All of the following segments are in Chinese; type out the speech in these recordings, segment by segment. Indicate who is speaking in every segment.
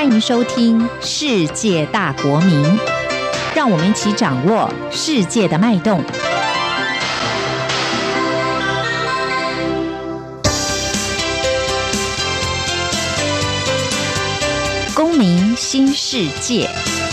Speaker 1: 欢迎收听《世界大国民》，让我们一起掌握世界的脉动。公民新世界。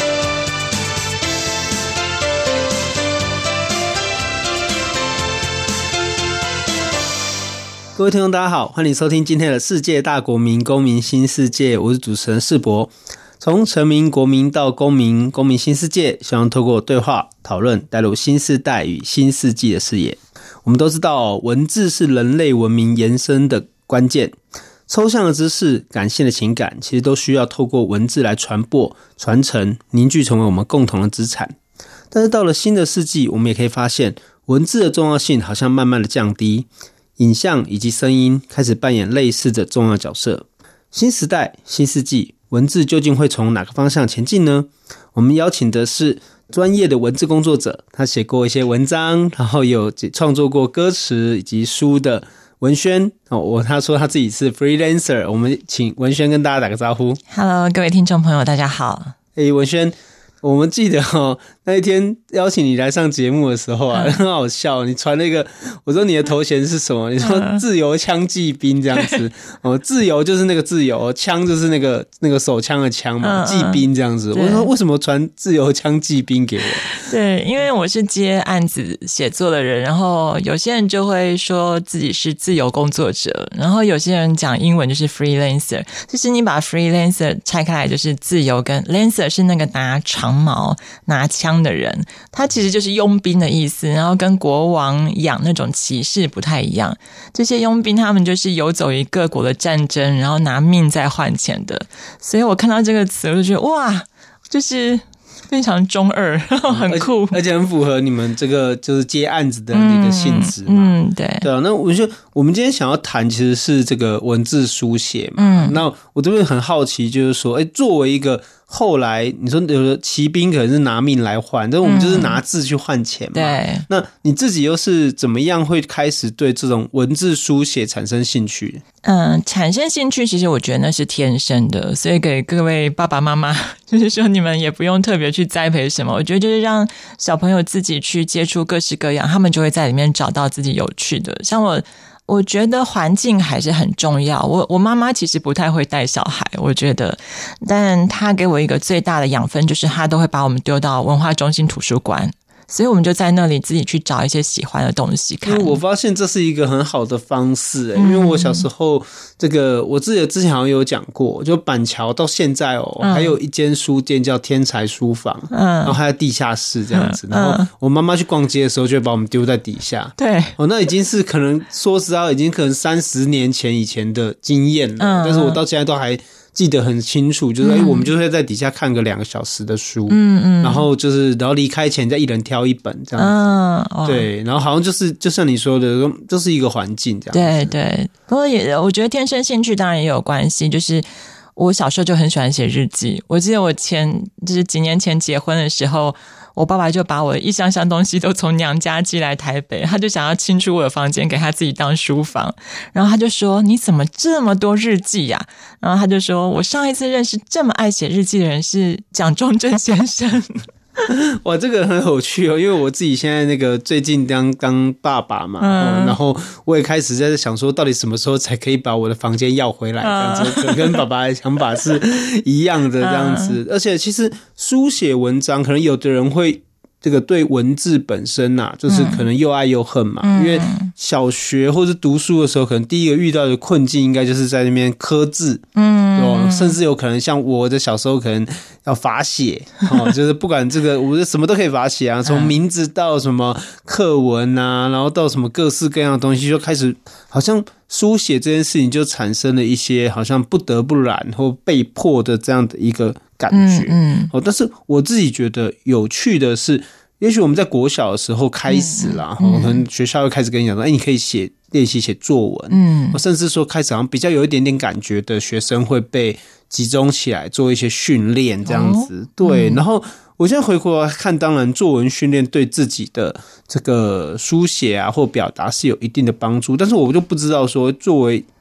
Speaker 2: 各位听众大家好，欢迎收听今天的世界大国民公民新世界，我是主持人世博。从臣民国民到公民，公民新世界，希望透过对话讨论带入新世代与新世纪的视野。我们都知道文字是人类文明延伸的关键，抽象的知识、感性的情感其实都需要透过文字来传播、传承、凝聚成为我们共同的资产。但是到了新的世纪，我们也可以发现文字的重要性好像慢慢的降低，影像以及声音开始扮演类似的重要角色。新时代、新世纪，文字究竟会从哪个方向前进呢？我们邀请的是专业的文字工作者，他写过一些文章，然后有创作过歌词以及书的文轩。他说他自己是 freelancer， 我们请文轩跟大家打个招呼。
Speaker 3: Hello， 各位听众朋友，大家好。
Speaker 2: 文轩，我们记得那一天邀请你来上节目的时候啊，很好笑。你传了一个，我说你的头衔是什么？你说自由枪骑兵这样子。自由就是那个自由，枪就是那个手枪的枪嘛，骑兵这样子。我说为什么传自由枪骑兵给我？
Speaker 3: 对，因为我是接案子写作的人，然后有些人就会说自己是自由工作者，然后有些人讲英文就是 freelancer。其实你把 freelancer 拆开来，就是自由跟 lancer 是那个拿长矛拿枪的人，他其实就是佣兵的意思，然后跟国王养那种骑士不太一样。这些佣兵他们就是游走于各国的战争，然后拿命在换钱的。所以我看到这个词我就觉得哇，就是非常中二，很酷，
Speaker 2: 而且很符合你们这个就是接案子的那个性质嘛。
Speaker 3: 对
Speaker 2: 啊。那我觉得我们今天想要谈其实是这个文字书写嘛。那我这边很好奇，就是说，作为一个后来你说有的骑兵可能是拿命来换，但我们就是拿字去换钱嘛。
Speaker 3: 对。
Speaker 2: 那你自己又是怎么样会开始对这种文字书写产生兴趣？
Speaker 3: 产生兴趣其实我觉得那是天生的，所以给各位爸爸妈妈就是说你们也不用特别去栽培什么，我觉得就是让小朋友自己去接触各式各样，他们就会在里面找到自己有趣的。像我觉得环境还是很重要。我妈妈其实不太会带小孩，我觉得，但她给我一个最大的养分，就是她都会把我们丢到文化中心图书馆。所以我们就在那里自己去找一些喜欢的东西看。
Speaker 2: 我发现这是一个很好的方式，因为我小时候这个我自己之前好像有讲过，就板桥到现在还有一间书店叫天才书房，然后还在地下室这样子，然后我妈妈去逛街的时候就会把我们丢在底下。
Speaker 3: 对，
Speaker 2: 那已经是可能说实在已经可能30年前以前的经验了，但是我到现在都还记得很清楚，就是我们就会在底下看个2个小时的书，然后离开前再一人挑一本这样子，对，然后好像就像你说的，就是一个环境这样子。
Speaker 3: 对，不过我觉得天生兴趣当然也有关系，就是我小时候就很喜欢写日记。我记得我就是几年前结婚的时候，我爸爸就把我一箱箱东西都从娘家寄来台北，他就想要清出我的房间给他自己当书房，然后他就说你怎么这么多日记呀？然后他就说我上一次认识这么爱写日记的人是蒋中正先生。
Speaker 2: 哇，这个很有趣因为我自己现在那个最近当爸爸嘛，然后我也开始在想说，到底什么时候才可以把我的房间要回来？这样子，跟爸爸的想法是一样的这样子。而且其实书写文章，可能有的人会这个对文字本身就是可能又爱又恨嘛。因为小学或是读书的时候，可能第一个遇到的困境应该就是在那边刻字，甚至有可能像我的小时候可能要罚写，就是不管这个我什么都可以罚写啊，从名字到什么课文啊，然后到什么各式各样的东西，就开始好像书写这件事情就产生了一些好像不得不然或被迫的这样的一个感觉。但是我自己觉得有趣的是，也许我们在国小的时候开始啦，可能学校会开始跟你讲说，你可以练习写作文，甚至说开始好像比较有一点点感觉的学生会被集中起来做一些训练这样子。对，然后我现在回过来看，当然作文训练对自己的这个书写或表达是有一定的帮助，但是我就不知道说作为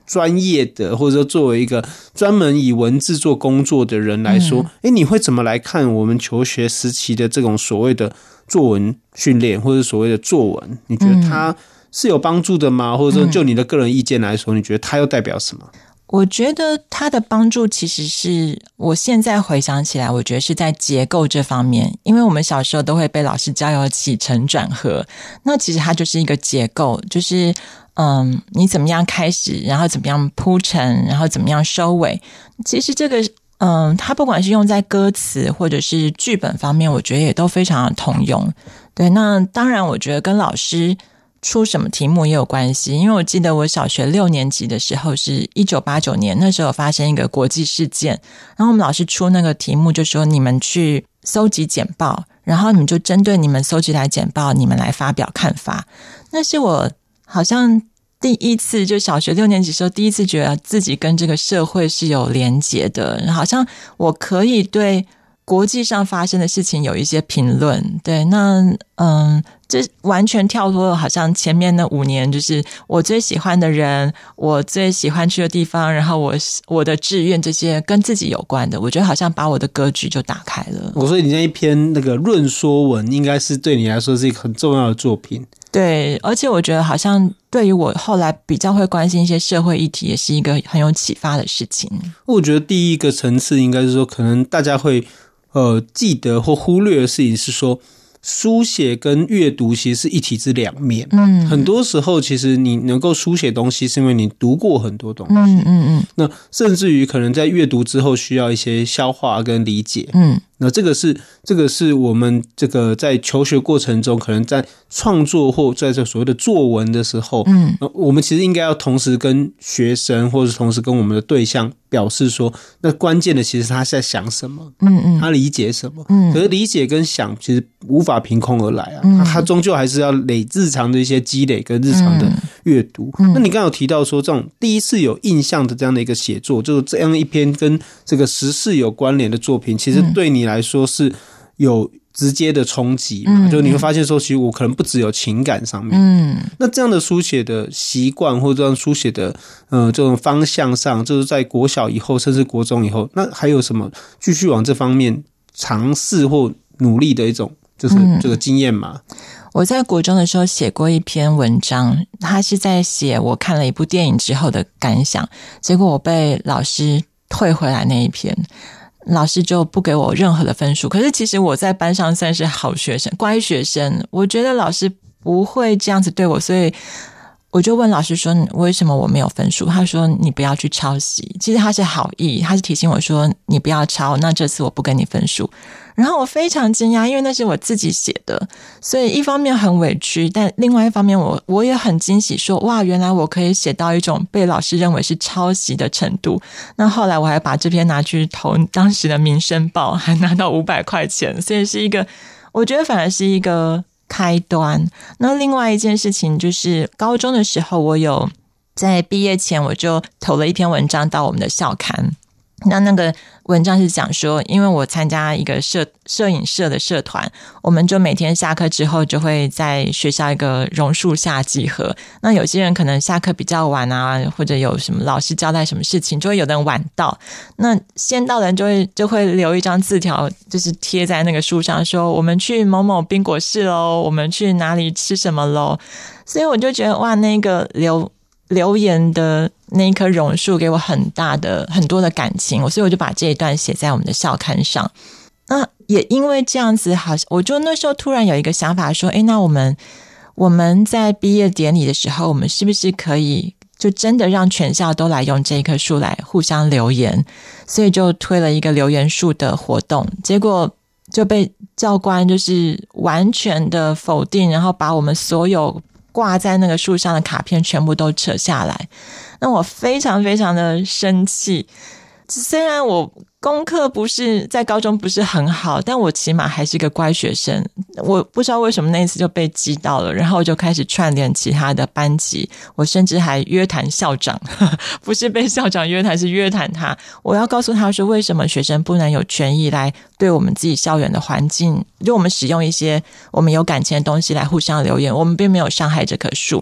Speaker 2: 专业的，或者说作为一个专门以文字做工作的人来说，你会怎么来看我们求学时期的这种所谓的作文训练，或者所谓的作文？你觉得它是有帮助的吗？或者说就你的个人意见来说，你觉得它又代表什么？
Speaker 3: 我觉得它的帮助其实是我现在回想起来，我觉得是在结构这方面，因为我们小时候都会被老师教有起承转合，那其实它就是一个结构，就是你怎么样开始，然后怎么样铺陈，然后怎么样收尾。其实这个它不管是用在歌词或者是剧本方面，我觉得也都非常的通用。对，那当然我觉得跟老师出什么题目也有关系，因为我记得我小学6年级的时候是1989年，那时候发生一个国际事件，然后我们老师出那个题目就说你们去搜集简报，然后你们就针对你们搜集来简报，你们来发表看法。那是我好像第一次，就小学6年级的时候第一次觉得自己跟这个社会是有连结的，好像我可以对国际上发生的事情有一些评论。对，那这完全跳脱了好像前面那5年就是我最喜欢的人，我最喜欢去的地方，然后我的志愿，这些跟自己有关的，我觉得好像把我的格局就打开了。
Speaker 2: 所以你那一篇那个论说文应该是对你来说是一个很重要的作品。
Speaker 3: 对，而且我觉得好像对于我后来比较会关心一些社会议题，也是一个很有启发的事情。
Speaker 2: 我觉得第一个层次应该是说，可能大家会记得或忽略的事情是说，书写跟阅读其实是一体之两面。很多时候其实你能够书写东西是因为你读过很多东西。那甚至于可能在阅读之后需要一些消化跟理解。那这个是我们这个在求学过程中，可能在创作或在这所谓的作文的时候，我们其实应该要同时跟学生或者同时跟我们的对象表示说，那关键的其实他在想什么，他理解什么。可是理解跟想其实无法凭空而来啊，他终究还是要累日常的一些积累跟日常的阅读。那你刚刚有提到说，这种第一次有印象的这样的一个写作，就是这样一篇跟这个时事有关联的作品，其实对你来说是有直接的冲击嘛，就你会发现说，其实我可能不只有情感上面。那这样的书写的习惯，或者这样书写的这种方向上，就是在国小以后，甚至国中以后，那还有什么继续往这方面尝试或努力的一种就是这个经验嘛？
Speaker 3: 我在国中的时候写过一篇文章，他是在写我看了一部电影之后的感想，结果我被老师退回来那一篇，老师就不给我任何的分数。可是其实我在班上算是好学生，乖学生，我觉得老师不会这样子对我，所以我就问老师说为什么我没有分数。他说你不要去抄袭，其实他是好意，他是提醒我说你不要抄，那这次我不给你分数。然后我非常惊讶，因为那是我自己写的，所以一方面很委屈，但另外一方面我也很惊喜说哇，原来我可以写到一种被老师认为是抄袭的程度。那后来我还把这篇拿去投当时的民生报，还拿到500块钱，所以是一个，我觉得反而是一个开端。那另外一件事情就是高中的时候，我有在毕业前我就投了一篇文章到我们的校刊。那个文章是讲说，因为我参加一个摄影社的社团，我们就每天下课之后就会在学校一个榕树下集合。那有些人可能下课比较晚啊，或者有什么老师交代什么事情，就会有的人晚到。那先到的人就会留一张字条，就是贴在那个树上，说我们去某某冰果室咯，我们去哪里吃什么咯。所以我就觉得哇，那个留言的那一棵榕树给我很多的感情，所以我就把这一段写在我们的校刊上。那也因为这样子，好，我就那时候突然有一个想法说，那我们在毕业典礼的时候，我们是不是可以就真的让全校都来用这一棵树来互相留言？所以就推了一个留言树的活动，结果就被教官就是完全的否定，然后把我们所有挂在那个树上的卡片全部都扯下来。那我非常非常的生气，虽然我功课不是在高中不是很好，但我起码还是个乖学生。我不知道为什么那一次就被击到了，然后我就开始串联其他的班级，我甚至还约谈校长，不是被校长约谈，是约谈他。我要告诉他说，为什么学生不能有权益来对我们自己校园的环境，就我们使用一些我们有感情的东西来互相留言，我们并没有伤害这棵树。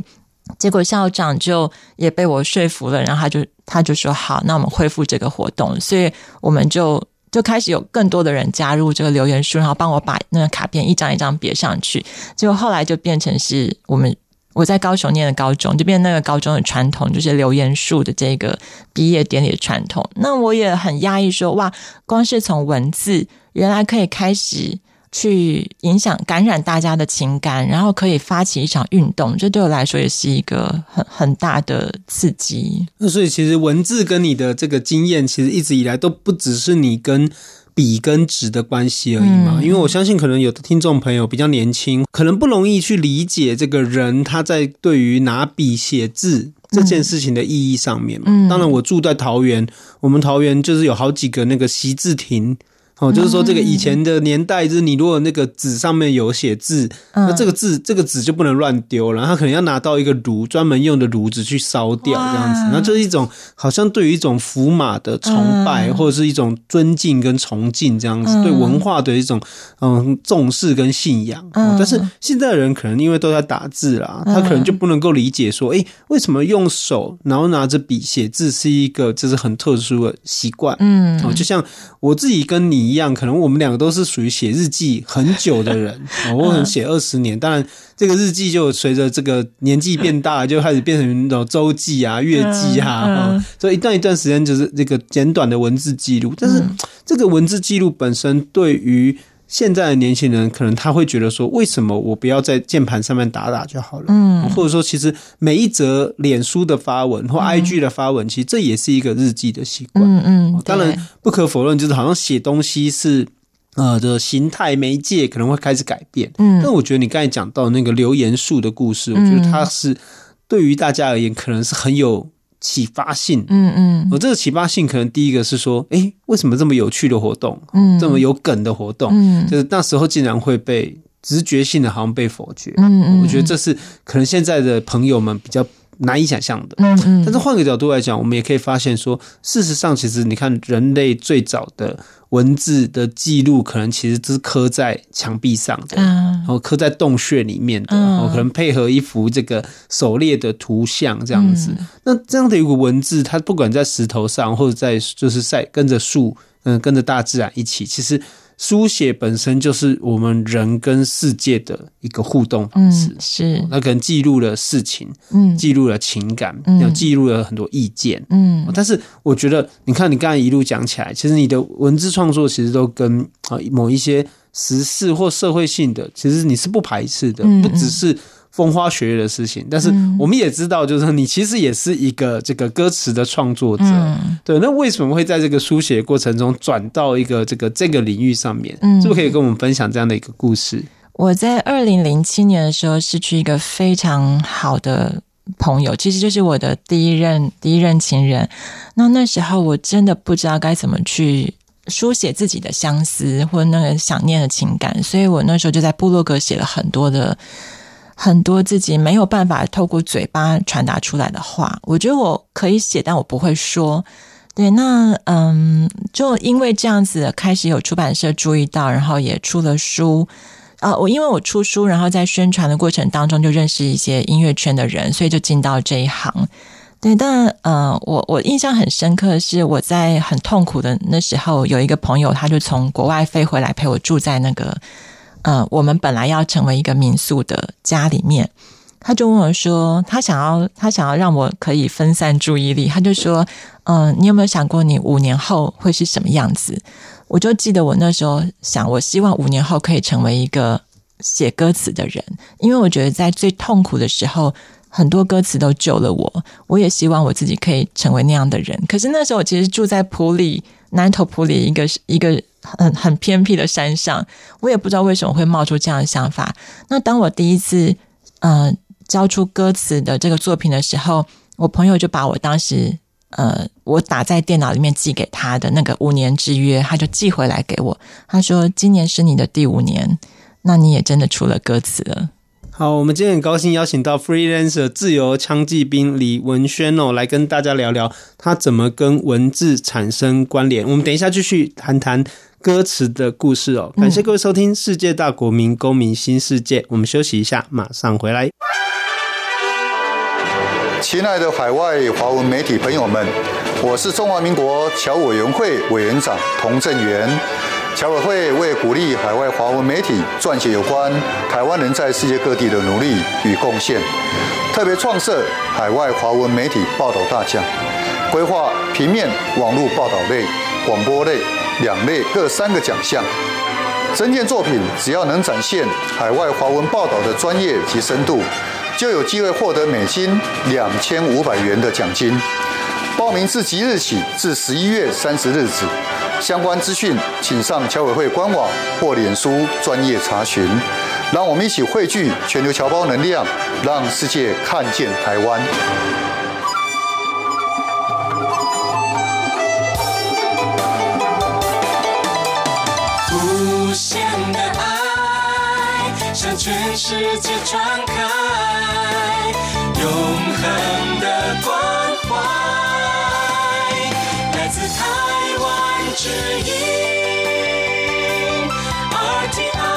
Speaker 3: 结果校长就也被我说服了，然后他就说好，那我们恢复这个活动，所以我们就开始有更多的人加入这个留言树，然后帮我把那个卡片一张一张别上去。结果后来就变成是我在高雄念的高中，就变成那个高中的传统，就是留言树的这个毕业典礼的传统。那我也很压抑说，哇，光是从文字原来可以开始去影响感染大家的情感，然后可以发起一场运动，这对我来说也是一个很大的刺激。
Speaker 2: 那所以其实文字跟你的这个经验其实一直以来都不只是你跟笔跟纸的关系而已嘛，因为我相信可能有的听众朋友比较年轻，可能不容易去理解这个人他在对于拿笔写字这件事情的意义上面嘛。当然我住在桃园，我们桃园就是有好几个那个习字亭，就是说这个以前的年代，就是你如果那个纸上面有写字，那这个纸就不能乱丢了，他可能要拿到一个专门用的炉子去烧掉这样子，那就是一种好像对于一种符码的崇拜，或者是一种尊敬跟崇敬这样子，对文化的一种重视跟信仰。但是现在的人可能因为都在打字啦，他可能就不能够理解说，为什么用手然后拿着笔写字是一个就是很特殊的习惯。就像我自己跟你一样，可能我们两个都是属于写日记很久的人，我可能写20年，当然这个日记就随着这个年纪变大，就开始变成那种周记啊、月记啊，所以一段时间就是这个简短的文字记录。但是这个文字记录本身对于现在的年轻人，可能他会觉得说，为什么我不要在键盘上面打就好了？或者说，其实每一则脸书的发文或 IG 的发文，其实这也是一个日记的习惯。当然不可否认，就是好像写东西是的形态媒介可能会开始改变。但我觉得你刚才讲到那个留言树的故事，我觉得它是对于大家而言，可能是很有启发性。我这个启发性可能第一个是说，为什么这么有趣的活动，这么有梗的活动，就是那时候竟然会被直觉性的好像被否决。我觉得这是可能现在的朋友们比较难以想象的。但是换个角度来讲，我们也可以发现说，事实上其实你看人类最早的文字的记录可能其实是刻在墙壁上的，然后刻在洞穴里面的，然后可能配合一幅这个狩猎的图像这样子。那这样的一个文字，它不管在石头上或者在跟着树跟着大自然一起，其实书写本身就是我们人跟世界的一个互动方式。是那可能记录了事情，记录了情感，记录了很多意见。但是我觉得你看你刚才一路讲起来，其实你的文字创作其实都跟某一些时事或社会性的，其实你是不排斥的，不只是风花雪月的事情。但是我们也知道，就是你其实也是一个这个歌词的创作者。对，那为什么会在这个书写过程中转到一个这个领域上面？是不是可以跟我们分享这样的一个故事？
Speaker 3: 我在2007年的时候失去一个非常好的朋友，其实就是我的第一任情人。那时候我真的不知道该怎么去书写自己的相思或那个想念的情感，所以我那时候就在部落格写了很多自己没有办法透过嘴巴传达出来的话。我觉得我可以写，但我不会说。对，那就因为这样子开始有出版社注意到，然后也出了书。因为我出书，然后在宣传的过程当中就认识一些音乐圈的人，所以就进到这一行。对，但我印象很深刻的是，我在很痛苦的那时候，有一个朋友他就从国外飞回来陪我住在那个我们本来要成为一个民宿的家里面。他就问我说，他想要让我可以分散注意力，他就说你有没有想过你5年后会是什么样子？我就记得我那时候想，我希望5年后可以成为一个写歌词的人，因为我觉得在最痛苦的时候很多歌词都救了我，我也希望我自己可以成为那样的人。可是那时候我其实住在南投埔里一个很偏僻的山上，我也不知道为什么会冒出这样的想法。那当我第一次交出歌词的这个作品的时候，我朋友就把我当时我打在电脑里面寄给他的那个5年之约，他就寄回来给我。他说今年是你的第5年，那你也真的出了歌词了。
Speaker 2: 好，我们今天很高兴邀请到 freelancer 自由枪骑兵李文轩来跟大家聊聊他怎么跟文字产生关联。我们等一下继续谈谈歌词的故事感谢各位收听世界大国民公民新世界，我们休息一下，马上回来。
Speaker 4: 亲爱的海外华文媒体朋友们，我是中华民国侨委员会委员长童振源。侨委会为鼓励海外华文媒体撰写有关台湾人在世界各地的努力与贡献，特别创设海外华文媒体报道大奖，规划平面、网络报道类、广播类2类各3个奖项。整件作品只要能展现海外华文报道的专业及深度，就有机会获得美金2500元的奖金。报名自即日起至11月30日止。相关资讯请上侨委会官网或脸书专业查询。让我们一起汇聚全球侨胞能量，让世界看见台湾。
Speaker 5: 无限的爱向全世界传开，永恒的关怀来自台湾之音 RTI。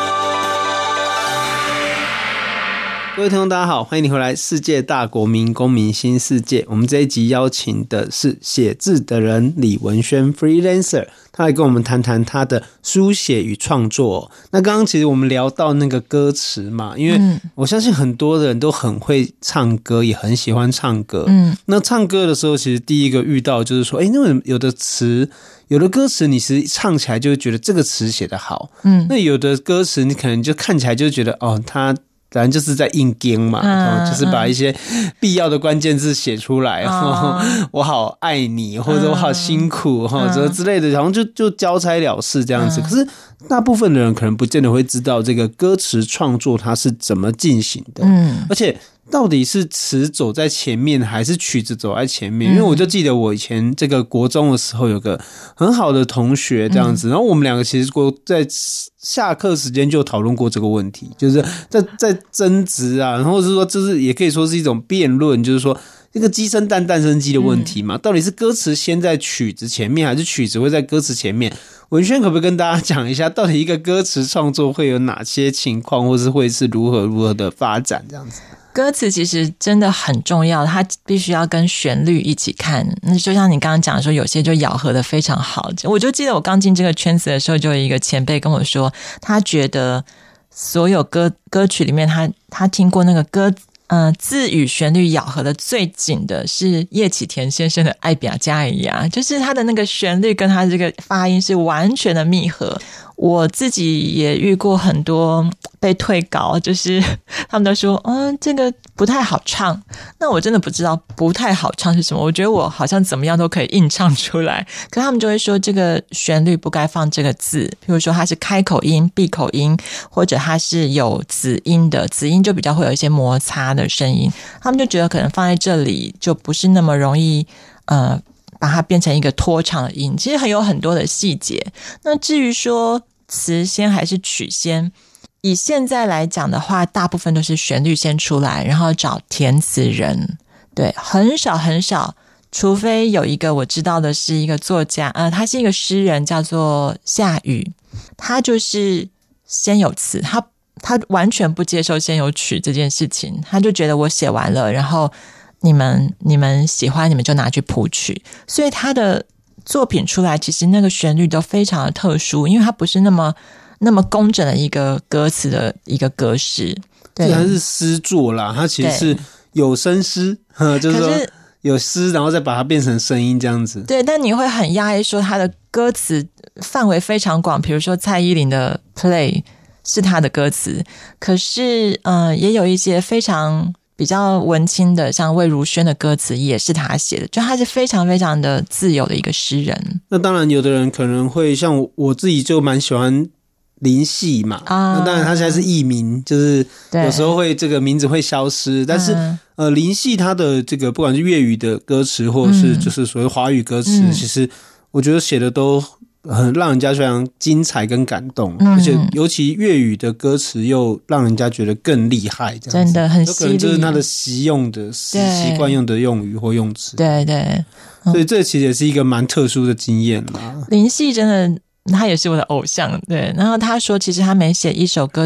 Speaker 2: 各位听众大家好，欢迎你回来世界大国民公民新世界。我们这一集邀请的是写字的人李文轩 freelancer， 他来跟我们谈谈他的书写与创作。那刚刚其实我们聊到那个歌词嘛，因为我相信很多人都很会唱歌，也很喜欢唱歌。那唱歌的时候其实第一个遇到就是说那有的词有的歌词你其实唱起来就会觉得这个词写得好，那有的歌词你可能就看起来就觉得它反正就是在硬盯嘛，就是把一些必要的关键字写出来，我好爱你，或者我好辛苦，之类的，好像就交差了事这样子。可是大部分的人可能不见得会知道这个歌词创作它是怎么进行的，而且到底是词走在前面还是曲子走在前面？因为我就记得我以前这个国中的时候有个很好的同学这样子，然后我们两个其实在下课时间就讨论过这个问题，就是在争执啊，然后是说就是也可以说是一种辩论，就是说这个鸡生蛋蛋生鸡的问题嘛，到底是歌词先在曲子前面还是曲子会在歌词前面？文轩可不可以跟大家讲一下，到底一个歌词创作会有哪些情况，或是会是如何的发展这样子？
Speaker 3: 歌词其实真的很重要，它必须要跟旋律一起看。那就像你刚刚讲的说，有些就咬合得非常好。我就记得我刚进这个圈子的时候，就有一个前辈跟我说，他觉得所有歌曲里面他听过那个字与旋律咬合的最紧的是叶启田先生的《爱表加一呀》，就是他的那个旋律跟他这个发音是完全的密合。我自己也遇过很多被退稿，就是他们都说这个不太好唱。那我真的不知道不太好唱是什么，我觉得我好像怎么样都可以硬唱出来，可他们就会说这个旋律不该放这个字，譬如说它是开口音、闭口音，或者它是有子音的，子音就比较会有一些摩擦的声音，他们就觉得可能放在这里就不是那么容易把它变成一个拖长的音，其实有很多的细节。那至于说词先还是曲先，以现在来讲的话，大部分都是旋律先出来，然后找填词人。对，很少很少，除非有一个我知道的是一个作家，他是一个诗人，叫做夏雨，他就是先有词，他完全不接受先有曲这件事情，他就觉得我写完了，然后你们喜欢你们就拿去谱曲，所以他的作品出来其实那个旋律都非常的特殊，因为它不是那么工整的一个歌词的一个格式。对，
Speaker 2: 它是诗作啦，它其实是有声诗，就是说有诗然后再把它变成声音这样子。
Speaker 3: 对，但你会很讶异说它的歌词范围非常广，比如说蔡依林的 Play 是他的歌词，可是也有一些非常比较文青的，像魏如萱的歌词也是他写的，就他是非常非常的自由的一个诗人。
Speaker 2: 那当然有的人可能会像我自己就蛮喜欢林夕嘛，那当然他现在是艺名，就是有时候会这个名字会消失，但是林夕他的这个不管是粤语的歌词或者是就是所谓华语歌词，其实我觉得写的都很让人家非常精彩跟感动，而且尤其粤语的歌词又让人家觉得更厉害，这样子真的很犀利，有可能就是他的习惯用的用语或用词。
Speaker 3: 对对，
Speaker 2: 所以这其实也是一个蛮特殊的经验啦。
Speaker 3: 林夕真的他也是我的偶像，对。然后他说其实他每写一首歌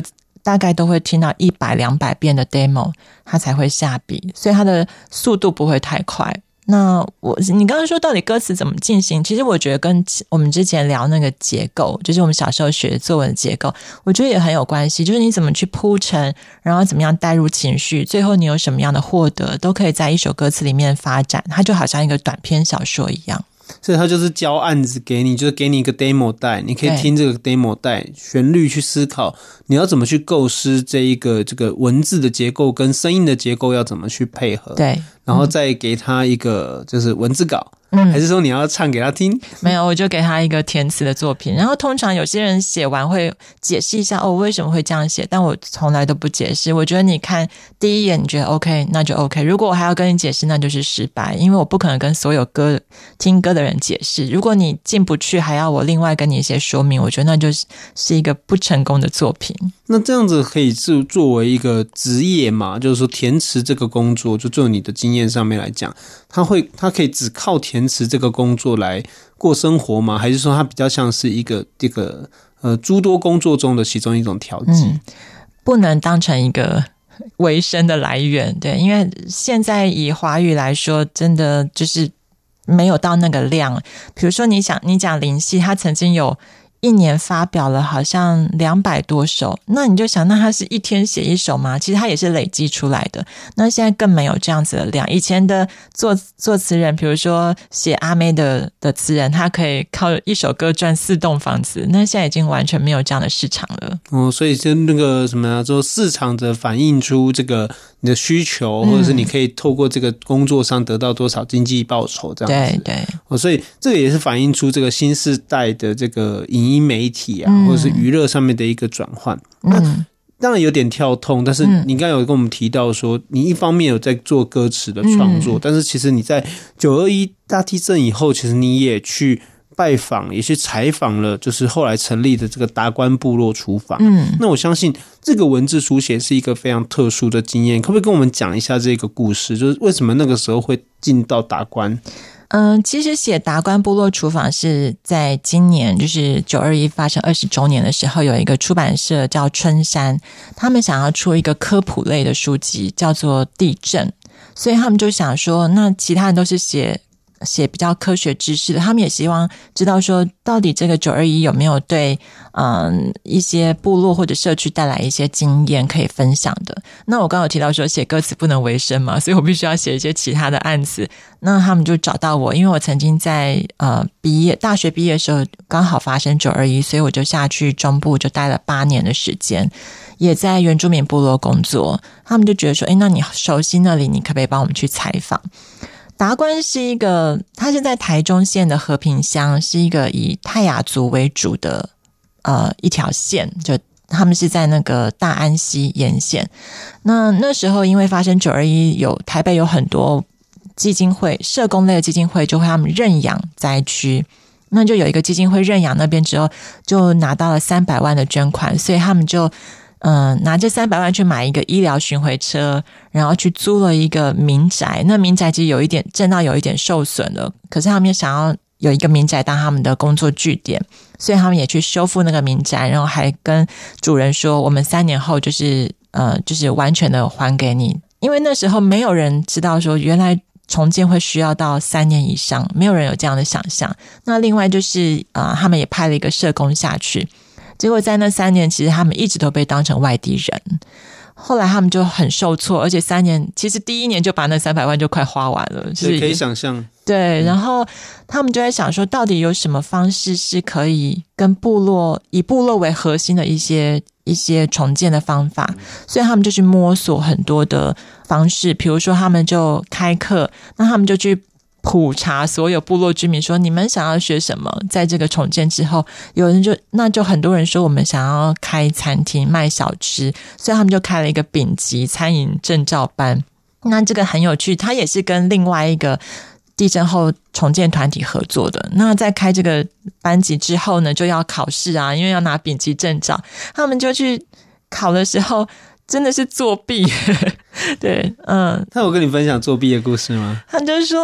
Speaker 3: 大概都会听到100-200遍的 demo， 他才会下笔，所以他的速度不会太快。那你刚刚说到底歌词怎么进行，其实我觉得跟我们之前聊那个结构，就是我们小时候学作文的结构，我觉得也很有关系，就是你怎么去铺陈，然后怎么样带入情绪，最后你有什么样的获得，都可以在一首歌词里面发展，它就好像一个短篇小说一样。
Speaker 2: 所以他就是交案子给你，就是给你一个 demo 带，你可以听这个 demo 带，旋律去思考你要怎么去构思这个文字的结构跟声音的结构要怎么去配合，
Speaker 3: 对，
Speaker 2: 然后再给他一个就是文字稿。还是说你要唱给他听？
Speaker 3: 没有，我就给他一个填词的作品。然后通常有些人写完会解释一下为什么会这样写，但我从来都不解释。我觉得你看第一眼你觉得 OK， 那就 OK。如果我还要跟你解释，那就是失败，因为我不可能跟所有听歌的人解释。如果你进不去，还要我另外跟你一些说明，我觉得那就是一个不成功的作品。
Speaker 2: 那这样子可以作为一个职业嘛？就是说填词这个工作，就就你的经验上面来讲，他可以只靠填词这个工作来过生活吗？还是说它比较像是一个诸多工作中的其中一种调剂？
Speaker 3: 不能当成一个维生的来源，对，因为现在以华语来说，真的就是没有到那个量。比如说你讲林夕，他曾经有1年发表了好像200多首，那你就想，那他是一天写一首吗？其实他也是累积出来的。那现在更没有这样子的量。以前的作词人，比如说写阿妹的词人，他可以靠一首歌赚4栋房子，那现在已经完全没有这样的市场了。
Speaker 2: 所以就那个什么说市场的反映出这个你的需求，或者是你可以透过这个工作上得到多少经济报酬这样子。
Speaker 3: 对，
Speaker 2: 所以这个也是反映出这个新世代的这个影音媒体啊，或者是娱乐上面的一个转换。那当然有点跳痛，但是你刚刚有跟我们提到说，你一方面有在做歌词的创作，但是其实你在921大地震以后，其实你也去拜访，也去采访了，就是后来成立的这个达观部落厨房。那我相信这个文字书写是一个非常特殊的经验，可不可以跟我们讲一下这个故事？就是为什么那个时候会进到达观？
Speaker 3: 其实写达观部落厨房是在今年就是921发生20周年的时候，有一个出版社叫春山，他们想要出一个科普类的书籍叫做地震，所以他们就想说，那其他人都是写比较科学知识的，他们也希望知道说到底这个921有没有对一些部落或者社区带来一些经验可以分享的。那我刚刚有提到说写歌词不能为生嘛，所以我必须要写一些其他的案子。那他们就找到我，因为我曾经在大学毕业的时候刚好发生921，所以我就下去中部就待了8年的时间，也在原住民部落工作。他们就觉得说那你熟悉那里，你可不可以帮我们去采访？达观是一个，它是在台中县的和平乡，是一个以泰雅族为主的一条线，就他们是在那个大安溪沿线。那时候因为发生921，台北有很多基金会，社工类的基金会就会他们认养灾区，那就有一个基金会认养那边之后，就拿到了300万的捐款，所以他们就拿这300万去买一个医疗巡回车，然后去租了一个民宅。那民宅其实震到有一点受损了，可是他们也想要有一个民宅当他们的工作据点，所以他们也去修复那个民宅，然后还跟主人说，我们3年后就是完全的还给你。因为那时候没有人知道说原来重建会需要到3年以上，没有人有这样的想象。那另外就是他们也派了一个社工下去，结果在那3年其实他们一直都被当成外地人，后来他们就很受挫，而且3年其实第1年就把那300万就快花完了，就是
Speaker 2: 可以想象。
Speaker 3: 对，然后他们就在想说到底有什么方式是可以跟以部落为核心的一些重建的方法，所以他们就去摸索很多的方式，比如说他们就开课，那他们就去普查所有部落居民说你们想要学什么。在这个重建之后，那就很多人说我们想要开餐厅卖小吃，所以他们就开了一个丙级餐饮证照班。那这个很有趣，它也是跟另外一个地震后重建团体合作的。那在开这个班级之后呢，就要考试啊，因为要拿丙级证照，他们就去考的时候真的是作弊对，
Speaker 2: 他有跟你分享作弊的故事吗？
Speaker 3: 他就说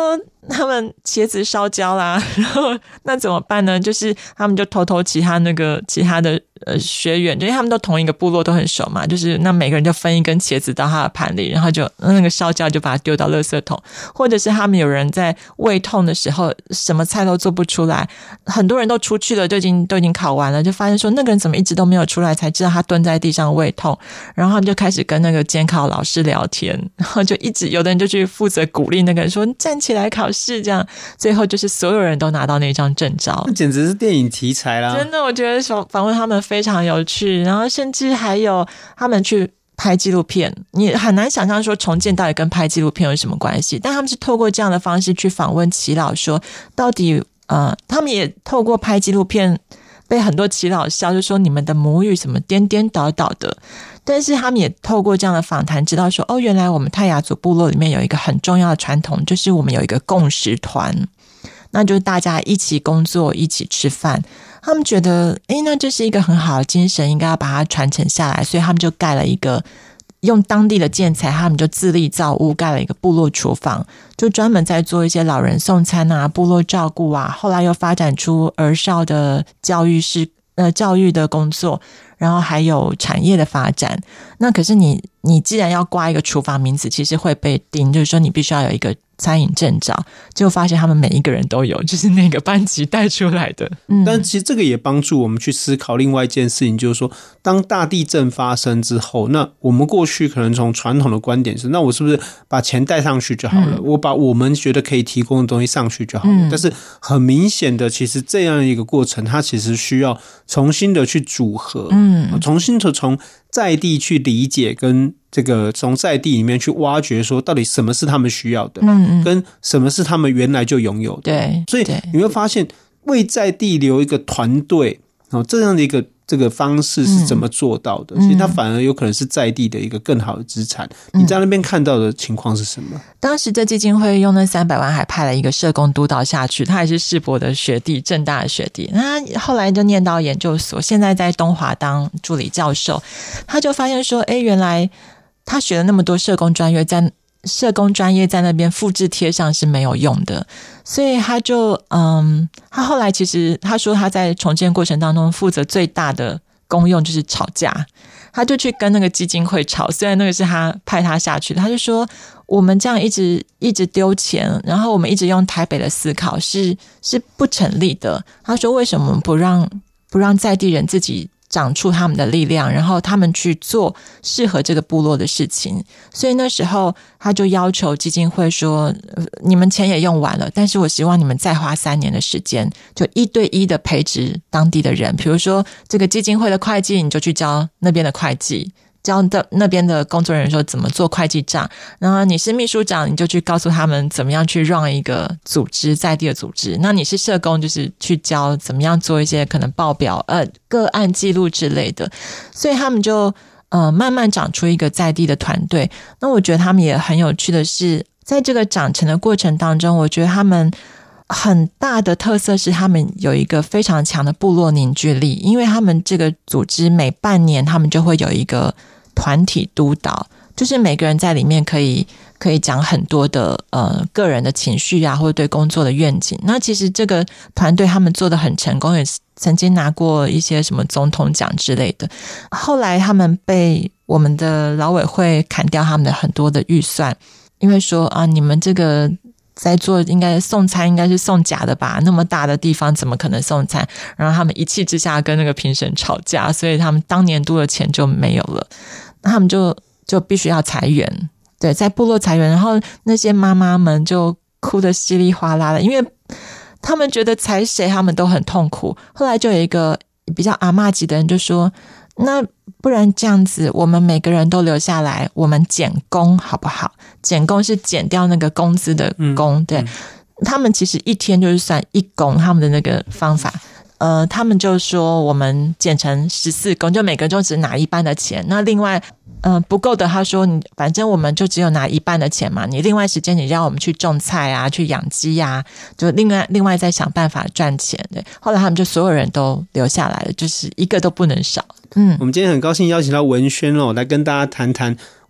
Speaker 3: 他们茄子烧焦啦，然后那怎么办呢？就是他们就偷偷其他的学员，因为他们都同一个部落都很熟嘛，就是那每个人就分一根茄子到他的盘里，然后就那个烧焦就把它丢到垃圾桶，或者是他们有人在胃痛的时候什么菜都做不出来，很多人都出去了，都已经烤完了，就发现说那个人怎么一直都没有出来，才知道他蹲在地上胃痛，然后他们就开始跟那个监考老师聊天，然后就一直有的人就去负责鼓励那个人说站起来考试，这样最后就是所有人都拿到那张证照，
Speaker 2: 那简直是电影题材啦！
Speaker 3: 真的，我觉得访问他们非常有趣，然后甚至还有他们去拍纪录片，你很难想象说重建到底跟拍纪录片有什么关系，但他们是透过这样的方式去访问耆老，说到底他们也透过拍纪录片被很多耆老笑，就说你们的母语什么颠颠倒倒的，但是他们也透过这样的访谈知道说原来我们泰雅族部落里面有一个很重要的传统，就是我们有一个共识团，那就是大家一起工作一起吃饭，他们觉得那这是一个很好的精神，应该要把它传承下来，所以他们就盖了一个用当地的建材，他们就自力造屋，盖了一个部落厨房，就专门在做一些老人送餐啊、部落照顾啊，后来又发展出儿少的教育的工作，然后还有产业的发展。那可是你既然要挂一个厨房名字，其实会被定，就是说你必须要有一个餐饮证照，结果发现他们每一个人都有，就是那个班级带出来的。
Speaker 2: 但其实这个也帮助我们去思考另外一件事情，就是说当大地震发生之后，那我们过去可能从传统的观点是，那我是不是把钱带上去就好了，我把我们觉得可以提供的东西上去就好了，但是很明显的其实这样一个过程它其实需要重新的去组合，重新的从在地去理解，跟这个从在地里面去挖掘，说到底什么是他们需要的，跟什么是他们原来就拥有的。
Speaker 3: 对，
Speaker 2: 所以你会发现为在地留一个团队这样的一个这个方式是怎么做到的？其实它反而有可能是在地的一个更好的资产。你在那边看到的情况是什么？
Speaker 3: 当时这基金会用那300万还派了一个社工督导下去，他也是世博的学弟，政大的学弟，那他后来就念到研究所，现在在东华当助理教授。他就发现说原来他学了那么多社工专业在那边复制贴上是没有用的，所以他就他后来其实他说他在重建过程当中负责最大的功用就是吵架，他就去跟那个基金会吵，虽然那个是他派他下去的，他就说我们这样一直丢钱，然后我们一直用台北的思考是不成立的。他说为什么不让在地人自己长出他们的力量，然后他们去做适合这个部落的事情。所以那时候他就要求基金会说你们钱也用完了，但是我希望你们再花3年的时间，就1对1的培植当地的人，比如说这个基金会的会计你就去教那边的会计，教那边的工作人员说怎么做会计账，然后你是秘书长你就去告诉他们怎么样去 run 一个组织，在地的组织，那你是社工就是去教怎么样做一些可能报表个案记录之类的。所以他们就慢慢长出一个在地的团队。那我觉得他们也很有趣的是，在这个长成的过程当中，我觉得他们很大的特色是他们有一个非常强的部落凝聚力，因为他们这个组织每半年他们就会有一个团体督导，就是每个人在里面可以讲很多的个人的情绪啊，或者对工作的愿景。那其实这个团队他们做得很成功，也曾经拿过一些什么总统奖之类的。后来他们被我们的劳委会砍掉他们的很多的预算，因为说你们这个在做应该送餐应该是送假的吧，那么大的地方怎么可能送餐，然后他们一气之下跟那个评审吵架，所以他们当年度的钱就没有了，他们就必须要裁员，对，在部落裁员，然后那些妈妈们就哭得稀里哗啦的，因为他们觉得裁谁他们都很痛苦。后来就有一个比较阿嬷级的人就说，那不然这样子我们每个人都留下来，我们减工好不好？减工是减掉那个工资的工，对，他们其实一天就是算1工，他们的那个方法他们就说我们减成14工，就每个人就只拿1半的钱，那另外不够的他说你反正我们就只有拿1半的钱嘛，你另外时间你让我们去种菜啊，去养鸡啊，就另外再想办法赚钱。对，后来他们就所有人都留下来了，就是一个都不能少。
Speaker 2: 我们今天很高兴邀请到文萱来跟大家谈谈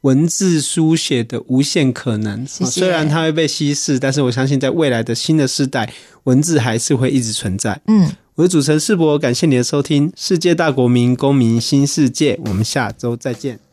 Speaker 2: 文字书写的无限可能。
Speaker 3: 谢谢。
Speaker 2: 虽然它会被稀释，但是我相信在未来的新的世代，文字还是会一直存在。我是主持人世博，感谢你的收听，世界大国民，公民新世界，我们下周再见。